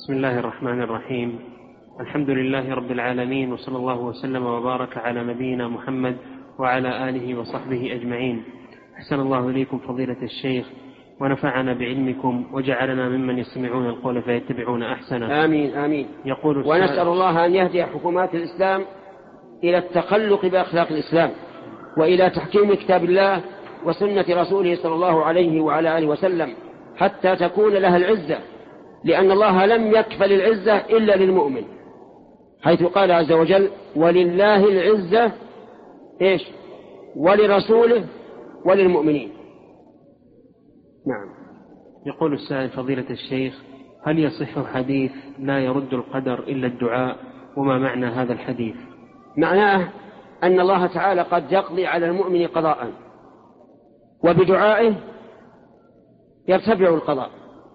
بسم الله الرحمن الرحيم. الحمد لله رب العالمين، وصلى الله وسلم وبارك على نبينا محمد وعلى آله وصحبه أجمعين. أحسن الله إليكم فضيلة الشيخ، ونفعنا بعلمكم وجعلنا ممن يستمعون القول فيتبعون أحسنه. آمين آمين. يقول ونسأل الله أن يهدي حكومات الإسلام إلى التخلق بأخلاق الإسلام، وإلى تحكيم كتاب الله وسنة رسوله صلى الله عليه وعلى آله وسلم، حتى تكون لها العزة، لأن الله لم يكفل العزة إلا للمؤمن، حيث قال عز وجل: ولله العزة إيش؟ ولرسوله وللمؤمنين. نعم. يقول السائل فضيلة الشيخ: هل يصح حديث لا يرد القدر إلا الدعاء؟ وما معنى هذا الحديث؟ معناه أن الله تعالى قد يقضي على المؤمن قضاء، وبدعائه يرتفع القضاء،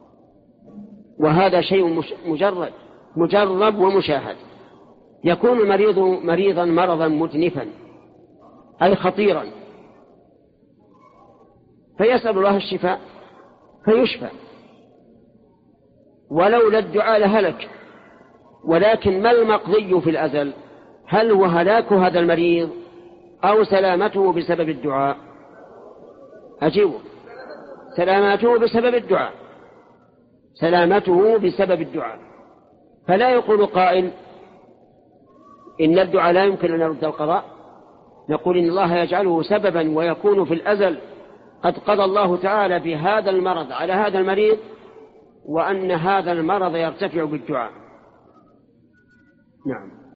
وهذا شيء مجرب ومشاهد. يكون المريض مريضا مرضا مجنفا أي خطيرا، فيسأل الله الشفاء فيشفى، ولولا الدعاء لهلك. ولكن ما المقضي في الأزل؟ هل هو هلاك هذا المريض أو سلامته بسبب الدعاء؟ أجيبه: سلامته بسبب الدعاء، سلامته بسبب الدعاء. فلا يقول قائل إن الدعاء لا يمكن أن يرد القضاء. نقول إن الله يجعله سببا، ويكون في الأزل قد قضى الله تعالى بهذا المرض على هذا المريض، وأن هذا المرض يرتفع بالدعاء. نعم.